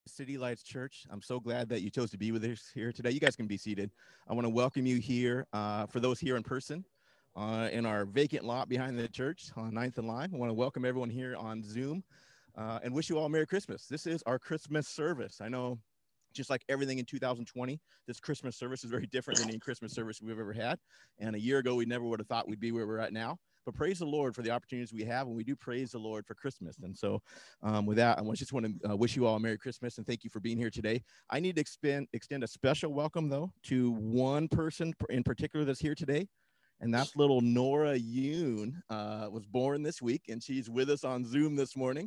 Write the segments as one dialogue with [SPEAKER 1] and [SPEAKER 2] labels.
[SPEAKER 1] City Lights Church. I'm so glad that you chose to be with us here today. You guys can be seated. I want to welcome you here for those here in person in our vacant lot behind the church on 9th and Lime. I want to welcome everyone here on Zoom and wish you all Merry Christmas. This is our Christmas service. I know just like everything in 2020, this Christmas service is very different than any Christmas service we've ever had. And a year ago, we never would have thought we'd be where we're at now. But praise the Lord for the opportunities we have, and we do praise the Lord for Christmas. And so, with that, I just want to wish you all a Merry Christmas and thank you for being here today. I need to extend a special welcome, though, to one person in particular that's here today. And that's little Nora Yoon, was born this week, and she's with us on Zoom this morning.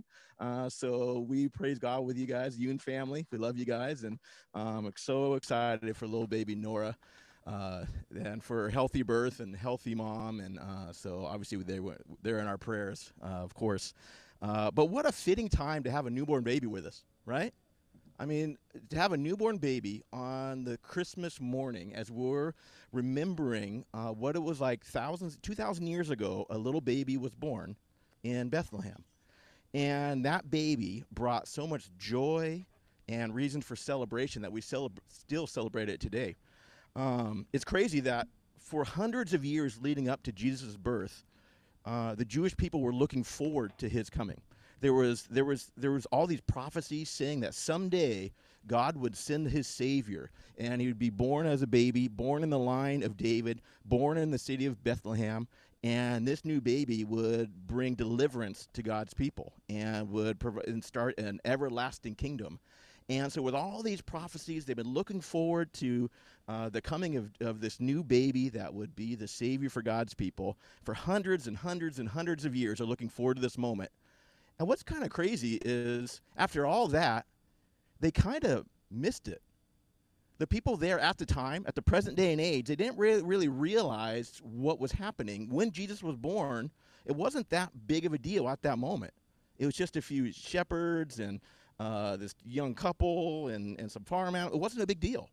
[SPEAKER 1] So we praise God with you guys, Yoon family. We love you guys, and I'm so excited for little baby Nora, and for healthy birth and healthy mom. And so obviously they're in our prayers, of course. But what a fitting time to have a newborn baby with us, right? I mean, to have a newborn baby on the Christmas morning as we're remembering what it was like 2,000 years ago, a little baby was born in Bethlehem. And that baby brought so much joy and reason for celebration that we still celebrate it today. It's crazy that for hundreds of years leading up to Jesus' birth, the Jewish people were looking forward to his coming. There was all these prophecies saying that someday God would send his Savior, and he would be born as a baby, born in the line of David, born in the city of Bethlehem, and this new baby would bring deliverance to God's people and would start an everlasting kingdom. And so with all these prophecies, they've been looking forward to the coming of this new baby that would be the Savior for God's people for hundreds and hundreds and hundreds of years. Are looking forward to this moment. And what's kind of crazy is after all that, they kind of missed it. The people there at the time, at the present day and age, they didn't really realize what was happening. When Jesus was born, it wasn't that big of a deal at that moment. It was just a few shepherds and this young couple and some farm animals. It wasn't a big deal.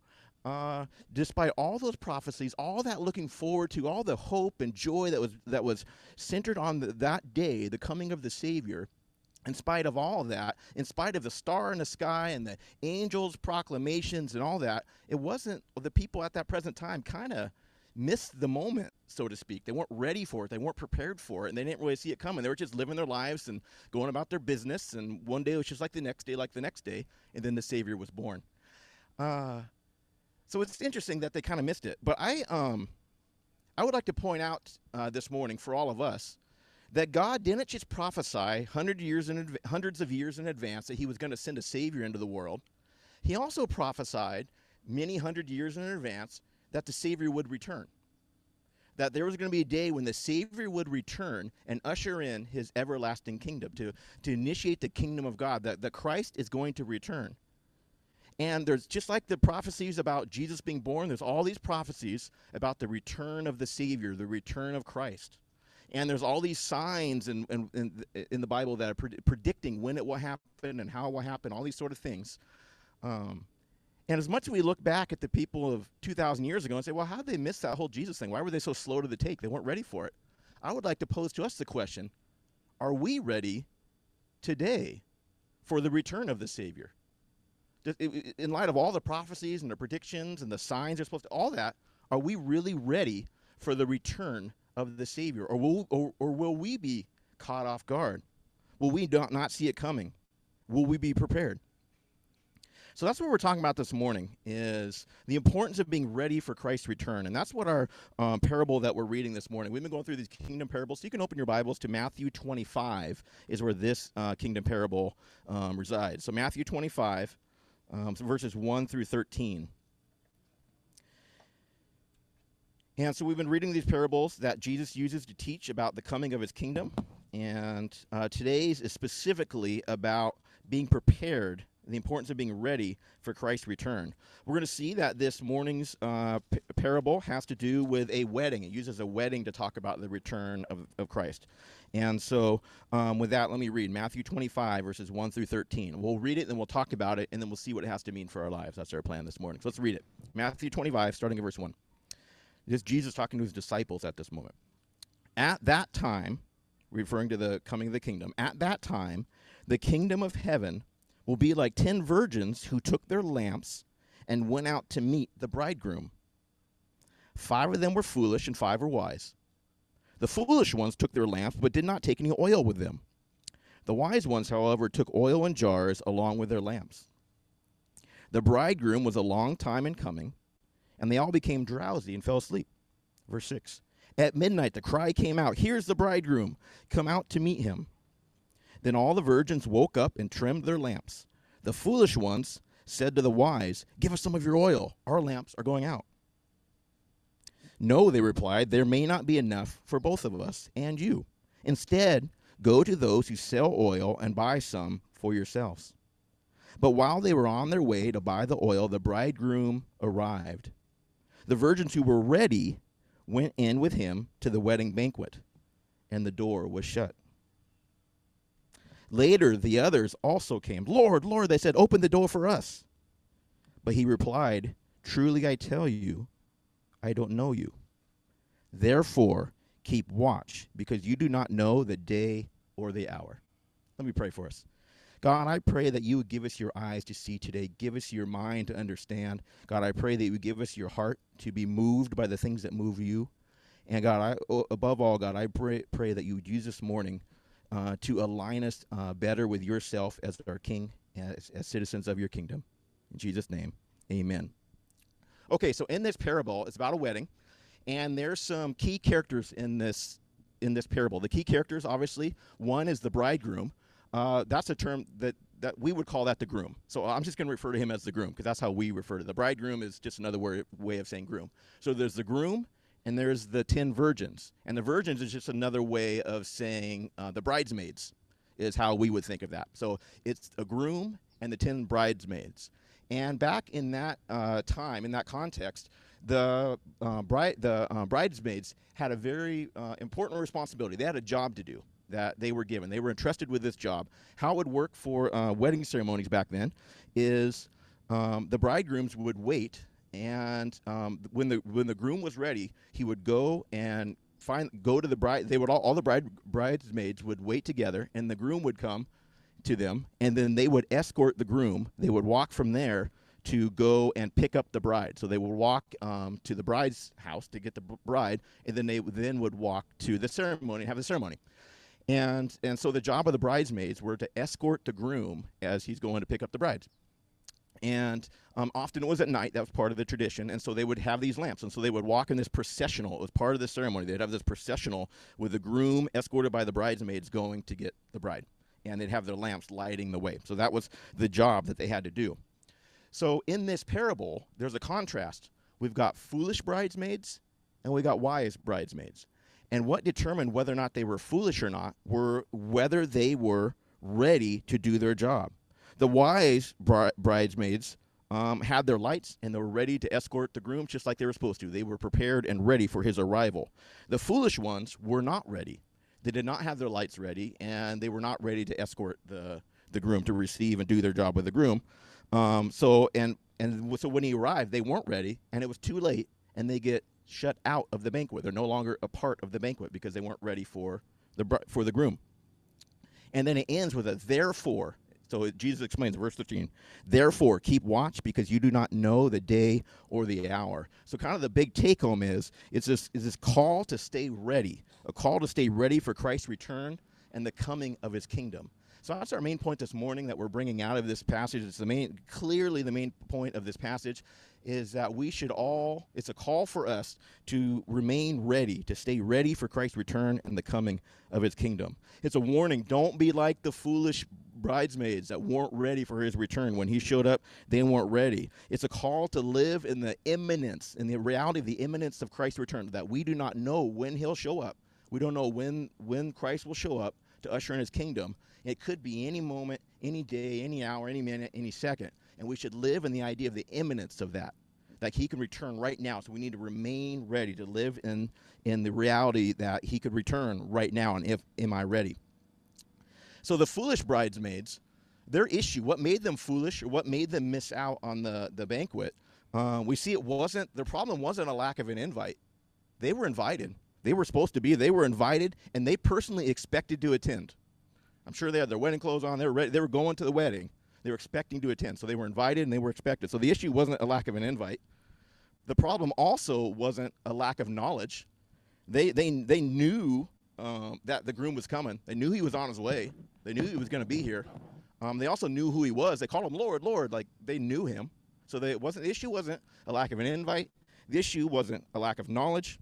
[SPEAKER 1] Despite all those prophecies, all that looking forward to, all the hope and joy that was centered on that day, the coming of the Savior, in spite of all that, in spite of the star in the sky and the angels' proclamations and all that, it wasn't, the people at that present time kind of missed the moment, so to speak. They weren't ready for it. They weren't prepared for it, and they didn't really see it coming. They were just living their lives and going about their business, and one day it was just like the next day, and then the Savior was born. So it's interesting that they kind of missed it. But I would like to point out this morning for all of us that God didn't just prophesy hundreds of years in advance that he was going to send a Savior into the world. He also prophesied many hundred years in advance that the Savior would return. That there was going to be a day when the Savior would return and usher in his everlasting kingdom, to initiate the kingdom of God, that Christ is going to return. And there's just like the prophecies about Jesus being born, there's all these prophecies about the return of the Savior, the return of Christ. And there's all these signs in the Bible that are predicting when it will happen and how it will happen, all these sort of things. And as much as we look back at the people of 2,000 years ago and say, well, how did they miss that whole Jesus thing? Why were they so slow to the take? They weren't ready for it. I would like to pose to us the question, are we ready today for the return of the Savior? In light of all the prophecies and the predictions and the signs they're supposed to, all that, are we really ready for the return of the Savior? Or will we be caught off guard? Will we not see it coming? Will we be prepared? So that's what we're talking about this morning, is the importance of being ready for Christ's return. And that's what our parable that we're reading this morning. We've been going through these kingdom parables. So you can open your Bibles to Matthew 25 is where this kingdom parable resides. So Matthew 25, verses 1 through 13. And so we've been reading these parables that Jesus uses to teach about the coming of his kingdom. And today's is specifically about being prepared, the importance of being ready for Christ's return. We're going to see that this morning's parable has to do with a wedding. It uses a wedding to talk about the return of Christ. And so with that, let me read Matthew 25, verses 1 through 13. We'll read it, then we'll talk about it, and then we'll see what it has to mean for our lives. That's our plan this morning. So let's read it. Matthew 25, starting at verse 1. This is Jesus talking to his disciples at this moment. At that time, referring to the coming of the kingdom, at that time, the kingdom of heaven will be like 10 virgins who took their lamps and went out to meet the bridegroom. 5 of them were foolish and 5 were wise. The foolish ones took their lamps but did not take any oil with them. The wise ones, however, took oil in jars along with their lamps. The bridegroom was a long time in coming, and they all became drowsy and fell asleep. Verse 6. At midnight the cry came out, "Here's the bridegroom, come out to meet him." Then all the virgins woke up and trimmed their lamps. The foolish ones said to the wise, "Give us some of your oil. Our lamps are going out." "No," they replied, "there may not be enough for both of us and you. Instead, go to those who sell oil and buy some for yourselves." But while they were on their way to buy the oil, the bridegroom arrived. The virgins who were ready went in with him to the wedding banquet, and the door was shut. Later, the others also came. "Lord, Lord," they said, "open the door for us." But he replied, "Truly I tell you, I don't know you. Therefore, keep watch, because you do not know the day or the hour." Let me pray for us. God, I pray that you would give us your eyes to see today. Give us your mind to understand. God, I pray that you would give us your heart to be moved by the things that move you. And God, above all, God, I pray that you would use this morning to align us better with yourself as our King, as citizens of your kingdom. In Jesus' name, amen. Okay, so in this parable, it's about a wedding, and there's some key characters in this parable. The key characters, obviously, one is the bridegroom. That's a term that we would call that the groom. So I'm just going to refer to him as the groom, because that's how we refer to the bridegroom. Is just another way of saying groom. So there's the groom, and there's the 10 virgins. And the virgins is just another way of saying the bridesmaids is how we would think of that. So it's a groom and the 10 bridesmaids. And back in that time, in that context, the bridesmaids had a very important responsibility. They had a job to do that they were given. They were entrusted with this job. How it would work for wedding ceremonies back then is the bridegrooms would wait, and when the groom was ready, he would go and go to the bride. They would all the bridesmaids would wait together, and the groom would come to them, and then they would escort the groom. They would walk from there to go and pick up the bride. So they would walk to the bride's house to get the bride, and then they would walk to the ceremony and have the ceremony. And so the job of the bridesmaids were to escort the groom as he's going to pick up the bride. And often it was at night. That was part of the tradition. And so they would have these lamps. And so they would walk in this processional. It was part of the ceremony. They'd have this processional with the groom escorted by the bridesmaids going to get the bride. And they'd have their lamps lighting the way. So that was the job that they had to do. So in this parable, there's a contrast. We've got foolish bridesmaids and we got wise bridesmaids. And what determined whether or not they were foolish or not were whether they were ready to do their job. The wise bridesmaids had their lights, and they were ready to escort the groom just like they were supposed to. They were prepared and ready for his arrival. The foolish ones were not ready. They did not have their lights ready, and they were not ready to escort the groom to receive and do their job with the groom. So when he arrived, they weren't ready, and it was too late, and they get shut out of the banquet. They're no longer a part of the banquet because they weren't ready for the groom. And then it ends with a therefore. So Jesus explains, verse 15, "Therefore keep watch, because you do not know the day or the hour." So kind of the big take home is this call to stay ready, a call to stay ready for Christ's return and the coming of his kingdom. So that's our main point this morning that we're bringing out of this passage. It's clearly the main point of this passage is that it's a call for us to remain ready, to stay ready for Christ's return and the coming of his kingdom. It's a warning. Don't be like the foolish bridesmaids that weren't ready for his return. When he showed up, they weren't ready. It's a call to live in the imminence, in the reality of the imminence of Christ's return, that we do not know when he'll show up. We don't know when Christ will show up to usher in his kingdom. It could be any moment, any day, any hour, any minute, any second. And we should live in the idea of the imminence of that he can return right now. So we need to remain ready to live in the reality that he could return right now. And am I ready? So the foolish bridesmaids, their issue, what made them foolish or what made them miss out on the banquet, we see their problem wasn't a lack of an invite. They were invited. They were supposed to be. They were invited, and they personally expected to attend. I'm sure they had their wedding clothes on. They were ready. They were going to the wedding. They were expecting to attend. So they were invited and they were expected. So the issue wasn't a lack of an invite. The problem also wasn't a lack of knowledge. They knew that the groom was coming. They knew he was on his way. They knew he was going to be here. They also knew who he was. They called him Lord, Lord. Like, they knew him. So the issue wasn't a lack of an invite. The issue wasn't a lack of knowledge.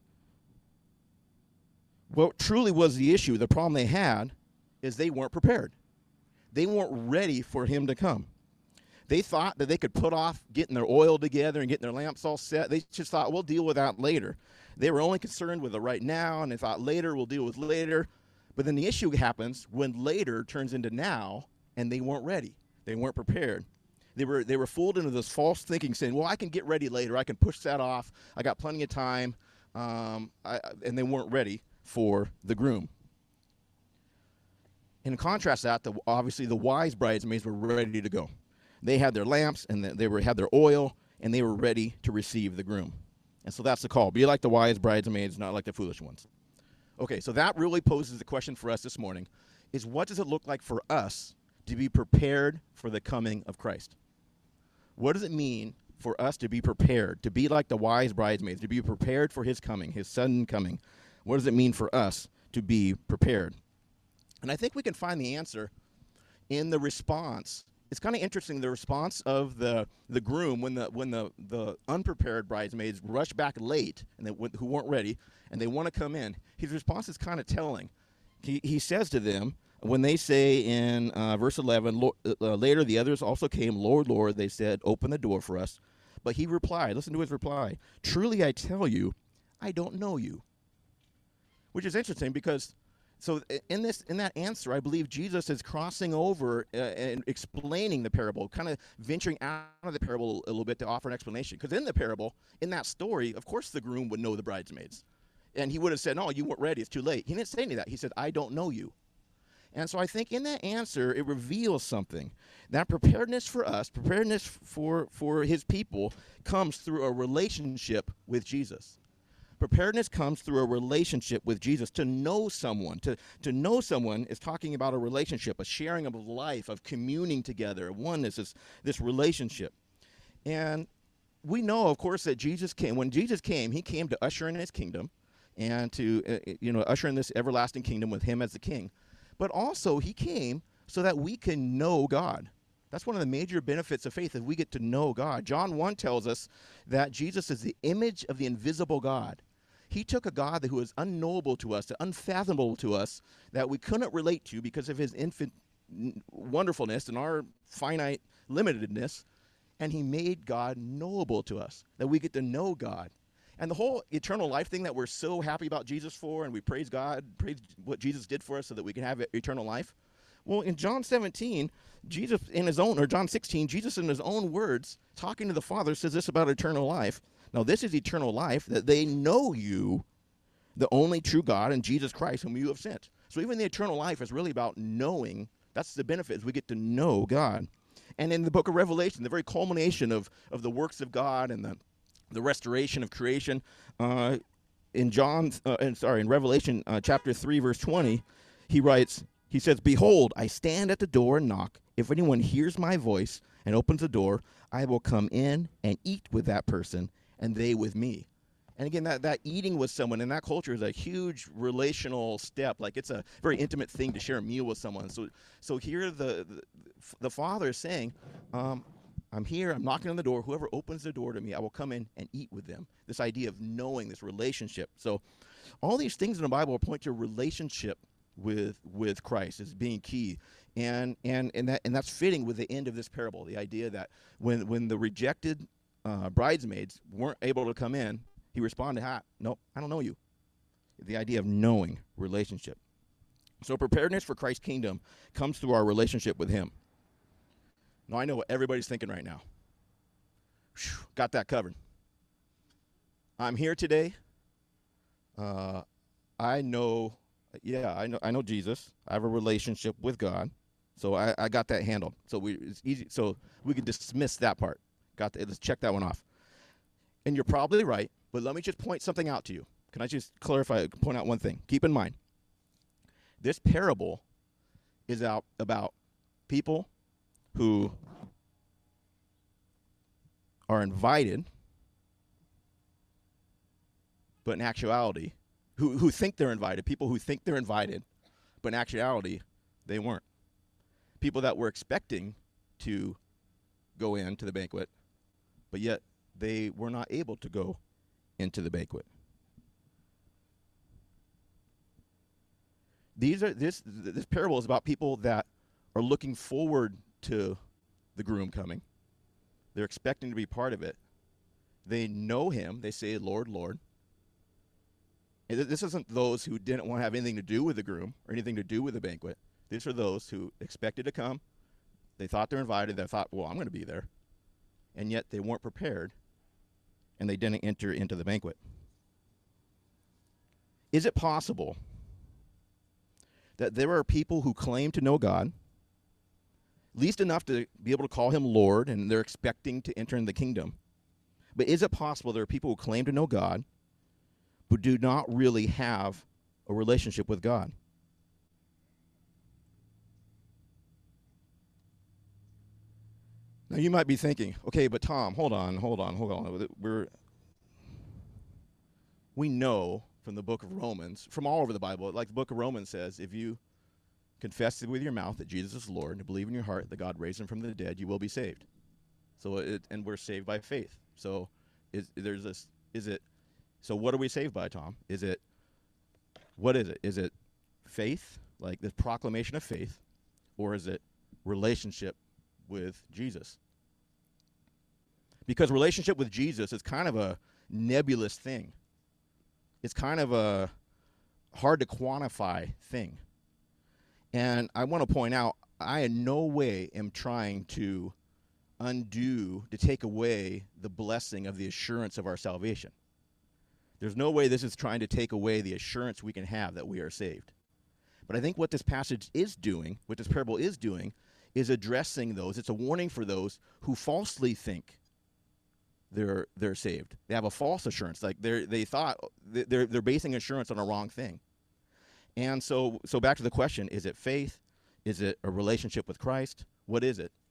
[SPEAKER 1] What truly was the issue, the problem they had, is they weren't prepared. They weren't ready for him to come. They thought that they could put off getting their oil together and getting their lamps all set. They just thought, we'll deal with that later. They were only concerned with the right now, and they thought later, we'll deal with later. But then the issue happens when later turns into now, and they weren't ready. They weren't prepared. They were fooled into this false thinking, saying, well, I can get ready later. I can push that off. I got plenty of time. And they weren't ready for the groom. In contrast to that, obviously the wise bridesmaids were ready to go. They had their lamps, and they had their oil, and they were ready to receive the groom. And so that's the call. Be like the wise bridesmaids, not like the foolish ones. Okay, so that really poses the question for us this morning, is what does it look like for us to be prepared for the coming of Christ? What does it mean for us to be prepared, to be like the wise bridesmaids, to be prepared for his coming, his sudden coming? What does it mean for us to be prepared? And I think we can find the answer in the response. It's kind of interesting, the response of the groom when the unprepared bridesmaids rush back late and who weren't ready and they want to come in. His response is kind of telling. He says to them, when they say in verse 11, later the others also came, Lord, Lord, they said, open the door for us. But he replied, listen to his reply, truly I tell you, I don't know you. Which is interesting because so in that answer, I believe Jesus is crossing over and explaining the parable, kind of venturing out of the parable a little bit to offer an explanation. Because in the parable, in that story, of course the groom would know the bridesmaids. And he would have said, no, you weren't ready, it's too late. He didn't say any of that. He said, I don't know you. And so I think in that answer, it reveals something. That preparedness for us, preparedness for his people, comes through a relationship with Jesus. Preparedness comes through a relationship with Jesus. To know someone, to know someone is talking about a relationship, a sharing of life, of communing together. Oneness is this relationship. And we know, of course, that Jesus came. When Jesus came, he came to usher in his kingdom and to usher in this everlasting kingdom with him as the king. But also he came so that we can know God. That's one of the major benefits of faith, is we get to know God. John 1 tells us that Jesus is the image of the invisible God. He took a God who is unknowable to us, unfathomable to us, that we couldn't relate to because of his infinite wonderfulness and our finite limitedness, and he made God knowable to us, that we get to know God. And the whole eternal life thing that we're so happy about Jesus for, and we praise God, praise what Jesus did for us so that we can have eternal life. Well, in John 17, Jesus in his own, or John 16, Jesus in his own words, talking to the Father, says this about eternal life. Now, this is eternal life, that they know you, the only true God, and Jesus Christ, whom you have sent. So even the eternal life is really about knowing. That's the benefit, is we get to know God. And in the book of Revelation, the very culmination of the works of God and the restoration of creation, in Revelation chapter 3, verse 20, he says, behold, I stand at the door and knock. If anyone hears my voice and opens the door, I will come in and eat with that person, and they with me. And again, that eating with someone in that culture is a huge relational step. Like, it's a very intimate thing to share a meal with someone. So here the Father is saying, I'm here, I'm knocking on the door. Whoever opens the door to me, I will come in and eat with them. This idea of knowing, this relationship. So all these things in the Bible point to a relationship with Christ as being key. And that's fitting with the end of this parable, the idea that when the rejected bridesmaids weren't able to come in, he responded, no, I don't know you. The idea of knowing, relationship. So preparedness for Christ's kingdom comes through our relationship with him. Now, I know what everybody's thinking right now. Whew, got that covered. I'm here today. I know Jesus. I have a relationship with God. So I got that handled. So it's easy. So we can dismiss that part. Let's check that one off. And you're probably right, but let me just point something out to you. Can I just point out one thing? Keep in mind, this parable is about people who are invited, but in actuality, who think they're invited, people who think they're invited, but in actuality, they weren't. People that were expecting to go into the banquet, but yet they were not able to go into the banquet. This parable is about people that are looking forward to the groom coming. They're expecting to be part of it. They know him. They say, Lord, Lord. And this isn't those who didn't want to have anything to do with the groom or anything to do with the banquet. These are those who expected to come. They thought they're invited. They thought, well, I'm going to be there. And yet they weren't prepared, and they didn't enter into the banquet. Is it possible that there are people who claim to know God, at least enough to be able to call him Lord, and they're expecting to enter in the kingdom? But is it possible there are people who claim to know God, but do not really have a relationship with God? Now you might be thinking, okay, but Tom, hold on. We know from the book of Romans, from all over the Bible, like the book of Romans says, if you confess with your mouth that Jesus is Lord and believe in your heart that God raised him from the dead, you will be saved. And we're saved by faith. So so what are we saved by, Tom? What is it? Is it faith, like the proclamation of faith, or is it relationship with Jesus? Because relationship with Jesus is kind of a nebulous thing. It's kind of a hard to quantify thing. And I want to point out, I in no way am trying to take away the blessing of the assurance of our salvation. There's no way this is trying to take away the assurance we can have that we are saved. But I think what this passage is doing, what this parable is doing, is addressing those. It's a warning for those who falsely think they're saved. They have a false assurance, like they thought they're basing assurance on a wrong thing. And so back to the question: is it faith? Is it a relationship with Christ? What is it?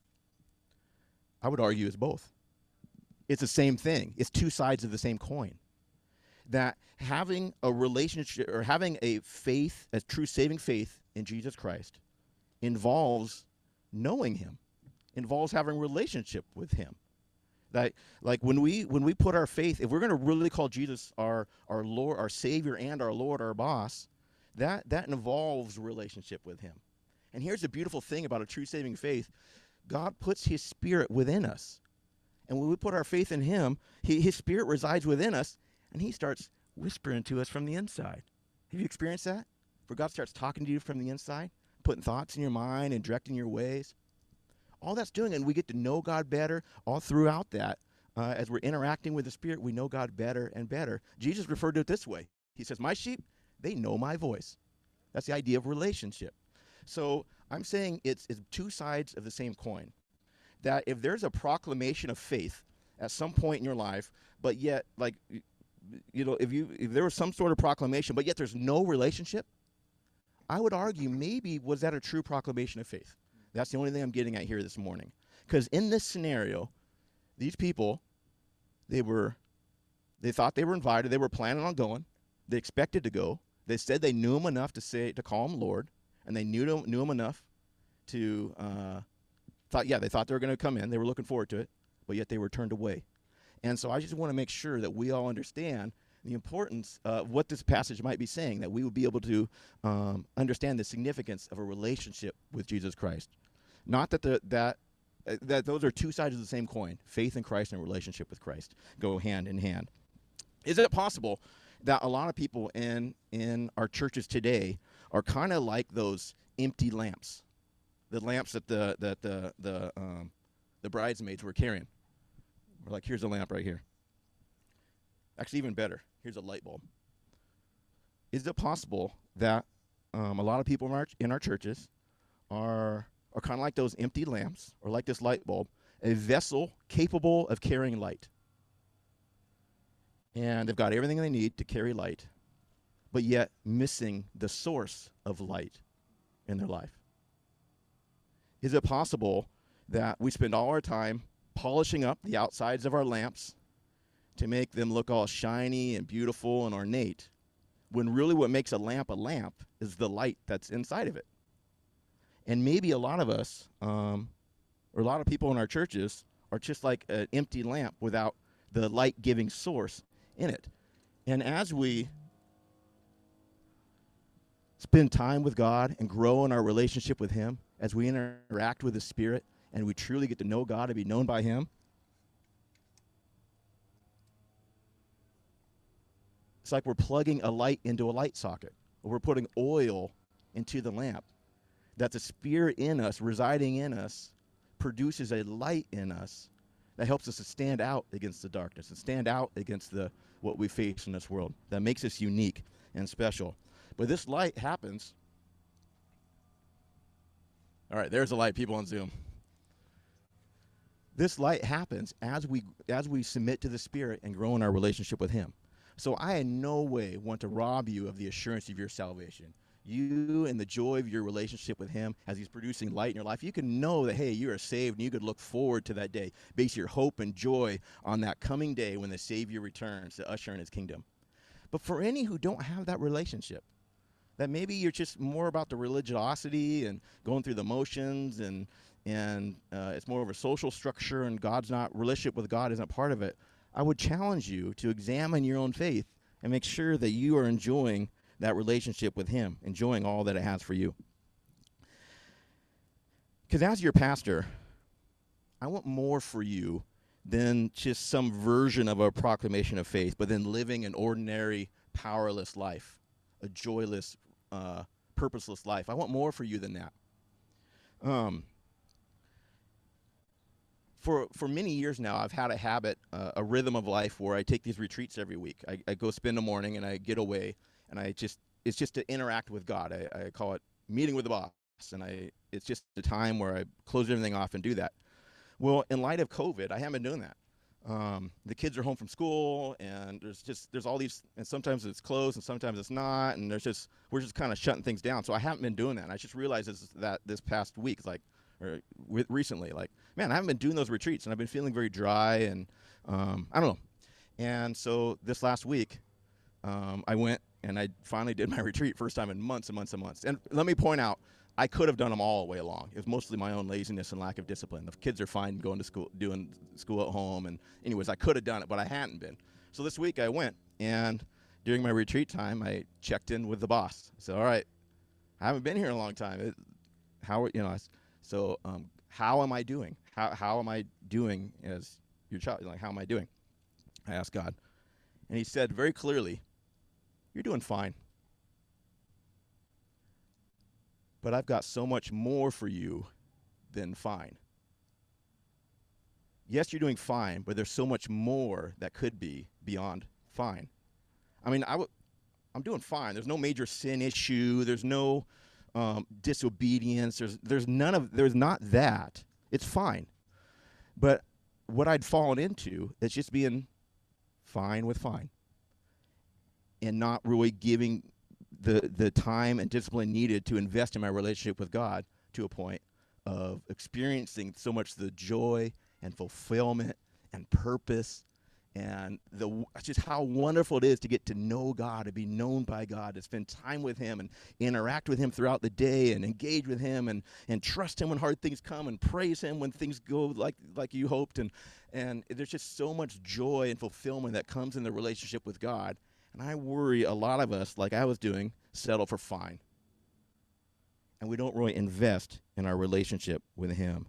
[SPEAKER 1] I would argue it's both. It's the same thing. It's two sides of the same coin. That having a relationship or having a faith, a true saving faith in Jesus Christ, involves knowing him, involves having a relationship with him. That, like when we put our faith, if we're going to really call Jesus our Lord, our Savior, and our Lord, our boss, that involves relationship with him. And here's the beautiful thing about a true saving faith: God puts his Spirit within us. And when we put our faith in him, his Spirit resides within us, and he starts whispering to us from the inside. Have you experienced that? Where God starts talking to you from the inside, putting thoughts in your mind and directing your ways. All that's doing, and we get to know God better all throughout that. As we're interacting with the Spirit, we know God better and better. Jesus referred to it this way. He says, my sheep, they know my voice. That's the idea of relationship. So I'm saying it's two sides of the same coin. That if there's a proclamation of faith at some point in your life, but yet, like, you know, if there was some sort of proclamation, but yet there's no relationship, I would argue maybe was that a true proclamation of faith? That's the only thing I'm getting at here this morning. Because in this scenario, these people, they thought they were invited. They were planning on going. They expected to go. They said they knew him enough to call him Lord, and they knew him enough to they thought they were going to come in. They were looking forward to it, but yet they were turned away. And so I just want to make sure that we all understand the importance of what this passage might be saying, that we would be able to understand the significance of a relationship with Jesus Christ. Not that that those are two sides of the same coin. Faith in Christ and relationship with Christ go hand in hand. Is it possible that a lot of people in our churches today are kind of like those empty lamps, the lamps that the bridesmaids were carrying? We're like, here's a lamp right here. Actually, even better, here's a light bulb. Is it possible that a lot of people in our churches are kind of like those empty lamps, or like this light bulb, a vessel capable of carrying light? And they've got everything they need to carry light, but yet missing the source of light in their life. Is it possible that we spend all our time polishing up the outsides of our lamps to make them look all shiny and beautiful and ornate, when really what makes a lamp is the light that's inside of it. And maybe a lot of us, or a lot of people in our churches, are just like an empty lamp without the light-giving source in it. And as we spend time with God and grow in our relationship with Him, as we interact with the Spirit, and we truly get to know God and be known by Him, it's like we're plugging a light into a light socket, or we're putting oil into the lamp. That the Spirit in us, residing in us, produces a light in us that helps us to stand out against the darkness and stand out against what we face in this world. That makes us unique and special. But this light happens. All right, there's a light, people on Zoom. This light happens as we submit to the Spirit and grow in our relationship with Him. So I in no way want to rob you of the assurance of your salvation. You and the joy of your relationship with Him as He's producing light in your life, you can know that, hey, you are saved, and you could look forward to that day. Base your hope and joy on that coming day when the Savior returns to usher in His kingdom. But for any who don't have that relationship, that maybe you're just more about the religiosity and going through the motions, and it's more of a social structure, and relationship with God isn't part of it, I would challenge you to examine your own faith and make sure that you are enjoying that relationship with Him, enjoying all that it has for you. Because as your pastor, I want more for you than just some version of a proclamation of faith, but then living an ordinary, powerless life, a joyless, purposeless life. I want more for you than that. For many years now, I've had a habit, a rhythm of life where I take these retreats every week. I go spend a morning and I get away, and it's just to interact with God. I call it meeting with the boss, and it's just a time where I close everything off and do that. Well, in light of COVID, I haven't been doing that. The kids are home from school, and there's all these, and sometimes it's closed and sometimes it's not, and we're just kind of shutting things down. So I haven't been doing that. And I just realized this past week, recently, man, I haven't been doing those retreats, and I've been feeling very dry, and I don't know. And so this last week, I went and I finally did my retreat, first time in months and months and months. And let me point out, I could have done them all the way along. It was mostly my own laziness and lack of discipline. The kids are fine going to school, doing school at home. And anyways, I could have done it, but I hadn't been. So this week I went, and during my retreat time, I checked in with the boss. I said, all right, I haven't been here in a long time. How am I doing? How am I doing as your child? How am I doing? I asked God. And He said very clearly, you're doing fine. But I've got so much more for you than fine. Yes, you're doing fine, but there's so much more that could be beyond fine. I mean, I'm doing fine. There's no major sin issue. There's no disobedience. There's not that. It's fine. But what I'd fallen into is just being fine with fine, and not really giving the time and discipline needed to invest in my relationship with God to a point of experiencing so much the joy and fulfillment and purpose, and just how wonderful it is to get to know God, to be known by God, to spend time with Him and interact with Him throughout the day and engage with Him and trust Him when hard things come and praise Him when things go like you hoped. And there's just so much joy and fulfillment that comes in the relationship with God. And I worry a lot of us, like I was doing, settle for fine. And we don't really invest in our relationship with Him.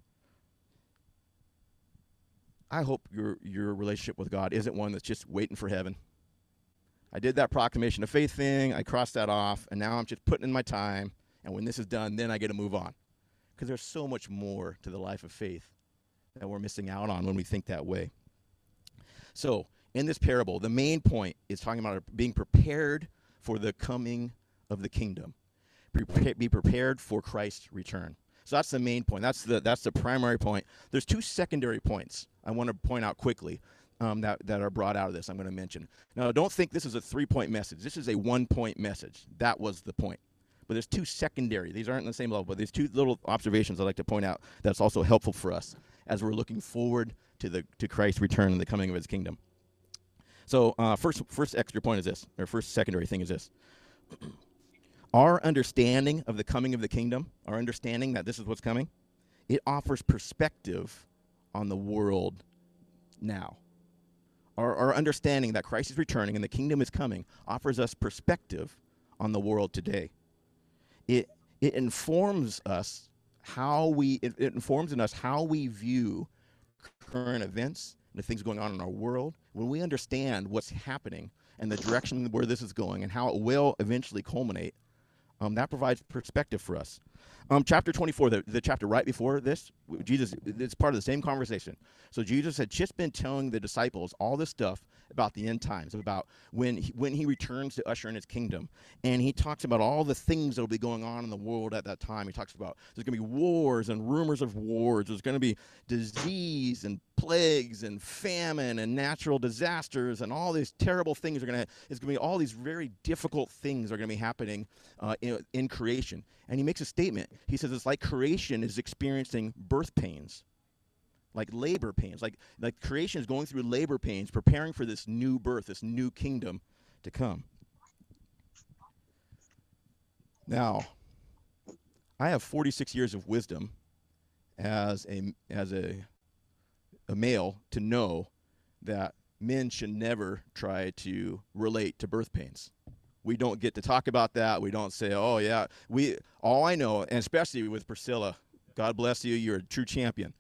[SPEAKER 1] I hope your relationship with God isn't one that's just waiting for heaven. I did that proclamation of faith thing, I crossed that off, and now I'm just putting in my time, and when this is done, then I get to move on. Because there's so much more to the life of faith that we're missing out on when we think that way. So, in this parable, the main point is talking about being prepared for the coming of the kingdom. Be prepared for Christ's return. So that's the main point. That's the primary point. There's two secondary points I want to point out quickly that are brought out of this I'm going to mention. Now, don't think this is a 3-point message. This is a 1-point message. That was the point. but there's two secondary. These aren't on the same level, but there's two little observations I'd like to point out that's also helpful for us as we're looking forward to Christ's return and the coming of his kingdom. So first extra point is this, or first secondary thing is this. Our understanding of the coming of the kingdom, our understanding that this is what's coming, it offers perspective on the world now. Our understanding that Christ is returning and the kingdom is coming offers us perspective on the world today. It informs us it informs in us how we view current events and the things going on in our world. When we understand what's happening and the direction where this is going and how it will eventually culminate, that provides perspective for us. Chapter 24, the chapter right before this, Jesus, it's part of the same conversation. So Jesus had just been telling the disciples all this stuff about the end times, about when he returns to usher in his kingdom. And he talks about all the things that will be going on in the world at that time. He talks about there's going to be wars and rumors of wars. There's going to be disease and plagues and famine and natural disasters and all these terrible things it's going to be all these very difficult things are going to be happening in creation. And he makes a statement. He says it's like creation is experiencing birth pains, like labor pains, like creation is going through labor pains, preparing for this new birth, this new kingdom to come. Now, I have 46 years of wisdom as a male to know that men should never try to relate to birth pains. We don't get to talk about that. We don't say, oh, yeah. All I know, and especially with Priscilla, God bless you, you're a true champion.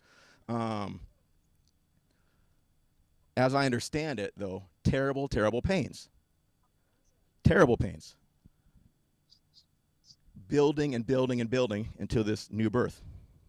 [SPEAKER 1] As I understand it, though, terrible, terrible pains. Terrible pains. Building and building and building until this new birth.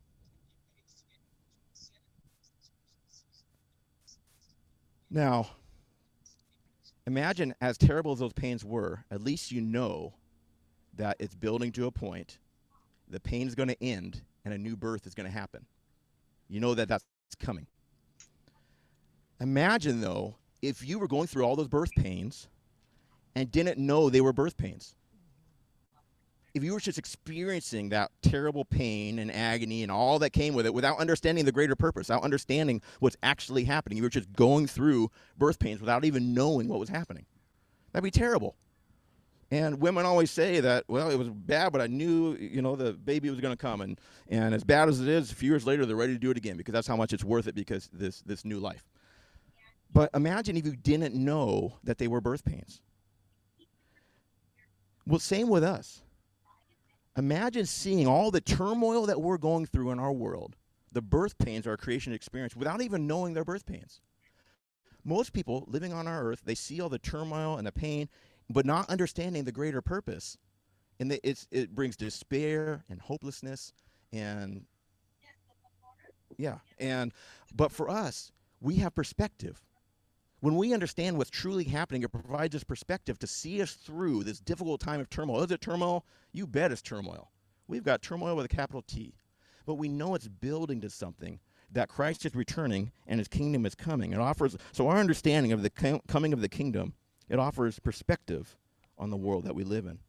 [SPEAKER 1] Now, imagine as terrible as those pains were, at least you know that it's building to a point, the pain is going to end, and a new birth is going to happen. You know that that's coming. Imagine, though, if you were going through all those birth pains and didn't know they were birth pains. If you were just experiencing that terrible pain and agony and all that came with it without understanding the greater purpose, without understanding what's actually happening, you were just going through birth pains without even knowing what was happening. That'd be terrible. And women always say that, well, it was bad, but I knew, the baby was going to come. And as bad as it is, a few years later, they're ready to do it again because that's how much it's worth it because this new life. But imagine if you didn't know that they were birth pains. Well, same with us. Imagine seeing all the turmoil that we're going through in our world, the birth pains our creation experience, without even knowing their birth pains. Most people living on our earth, they see all the turmoil and the pain, but not understanding the greater purpose. And it brings despair and hopelessness but for us, we have perspective. When we understand what's truly happening, it provides us perspective to see us through this difficult time of turmoil. Is it turmoil? You bet it's turmoil. We've got turmoil with a capital T. But we know it's building to something, that Christ is returning and his kingdom is coming. So our understanding of the coming of the kingdom, it offers perspective on the world that we live in.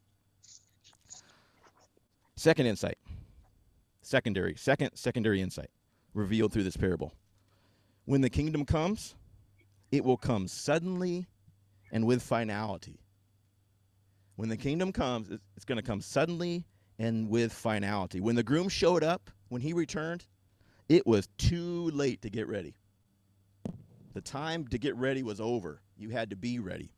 [SPEAKER 1] Second insight. Secondary insight revealed through this parable. When the kingdom comes, it will come suddenly and with finality. When the kingdom comes, it's going to come suddenly and with finality. When the groom showed up, when he returned, it was too late to get ready. The time to get ready was over. You had to be ready.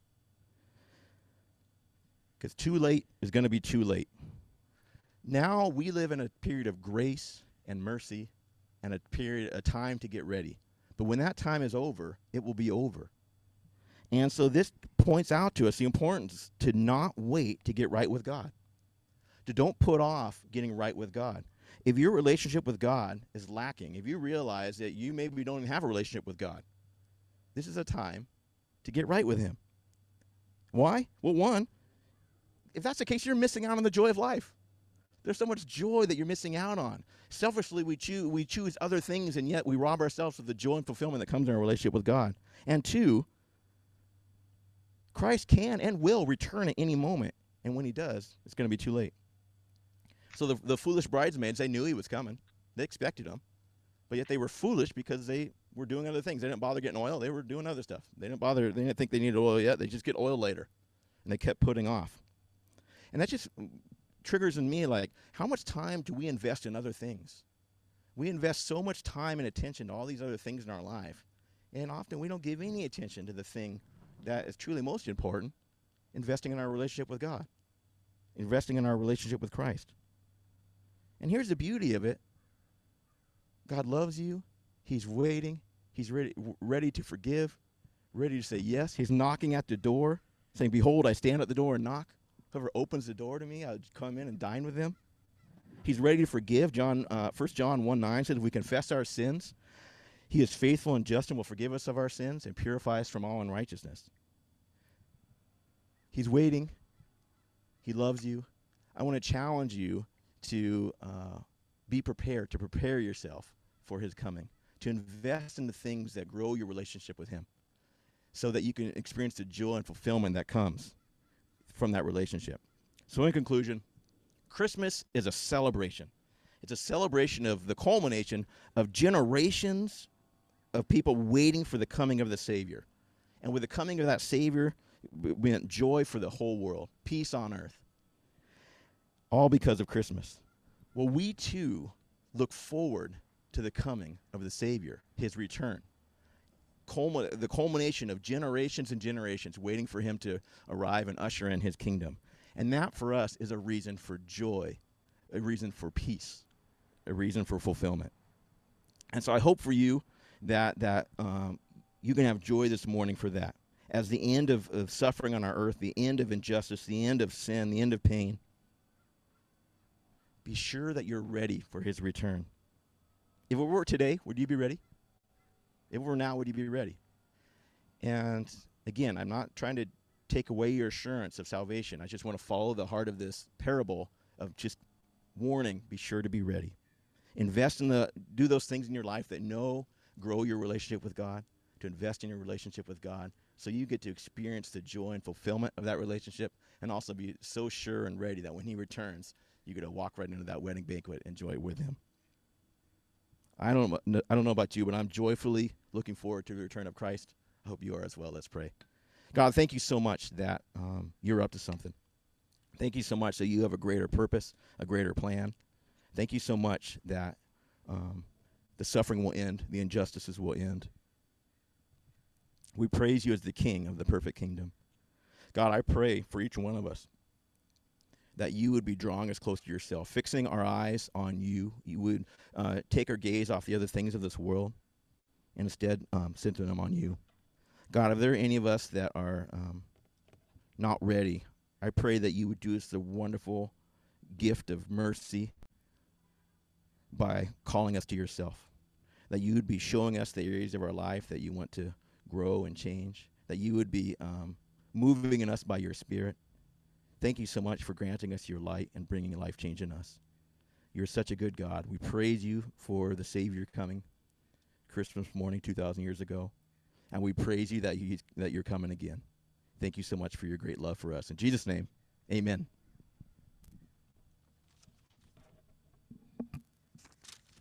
[SPEAKER 1] Because too late is going to be too late. Now we live in a period of grace and mercy and a time to get ready. But when that time is over, it will be over. And so this points out to us the importance to not wait to get right with God. To don't put off getting right with God. If your relationship with God is lacking, if you realize that you maybe don't even have a relationship with God, this is a time to get right with him. Why? Well, one, if that's the case, you're missing out on the joy of life. There's so much joy that you're missing out on. Selfishly, we choose other things, and yet we rob ourselves of the joy and fulfillment that comes in our relationship with God. And two, Christ can and will return at any moment. And when he does, it's going to be too late. So the foolish bridesmaids, they knew he was coming. They expected him. But yet they were foolish because they were doing other things. They didn't bother getting oil. They were doing other stuff. They didn't think they needed oil yet. They just get oil later. And they kept putting off. And that just triggers in me, like, how much time do we invest in other things? We invest so much time and attention to all these other things in our life. And often we don't give any attention to the thing that is truly most important, investing in our relationship with God, investing in our relationship with Christ. And here's the beauty of it. God loves you. He's waiting. He's ready to forgive, ready to say yes. He's knocking at the door, saying, behold, I stand at the door and knock. Whoever opens the door to me, I'll come in and dine with them. He's ready to forgive. 1 John 1:9 says, if we confess our sins, he is faithful and just and will forgive us of our sins and purify us from all unrighteousness. He's waiting. He loves you. I want to challenge you to be prepared, to prepare yourself for his coming, to invest in the things that grow your relationship with him so that you can experience the joy and fulfillment that comes from that relationship. So in conclusion, Christmas is a celebration. It's a celebration of the culmination of generations of people waiting for the coming of the Savior. And with the coming of that Savior, we meant joy for the whole world, peace on earth, all because of Christmas. Well, we too look forward to the coming of the Savior, his return. The culmination of generations and generations waiting for him to arrive and usher in his kingdom. And that for us is a reason for joy, a reason for peace, a reason for fulfillment. And so I hope for you that you can have joy this morning for that. As the end of suffering on our earth, the end of injustice, the end of sin, the end of pain, be sure that you're ready for his return. If it were today, would you be ready? If it were now, would you be ready? And again, I'm not trying to take away your assurance of salvation. I just want to follow the heart of this parable of just warning, be sure to be ready. Do those things in your life that grow your relationship with God, to invest in your relationship with God, so you get to experience the joy and fulfillment of that relationship, and also be so sure and ready that when he returns, you get to walk right into that wedding banquet and enjoy it with him. I don't know about you, but I'm joyfully looking forward to the return of Christ. I hope you are as well. Let's pray. God, thank you so much that you're up to something. Thank you so much that you have a greater purpose, a greater plan. Thank you so much that the suffering will end, the injustices will end. We praise you as the King of the perfect kingdom. God, I pray for each one of us that you would be drawing us close to yourself, fixing our eyes on you. You would take our gaze off the other things of this world and instead center them on you. God, if there are any of us that are not ready, I pray that you would do us the wonderful gift of mercy by calling us to yourself, that you would be showing us the areas of our life that you want to grow and change, that you would be moving in us by your Spirit. Thank you so much for granting us your light and bringing life change in us. You're such a good God. We praise you for the Savior coming Christmas morning 2,000 years ago, and we praise you that you're coming again. Thank you so much for your great love for us. In Jesus' name, amen.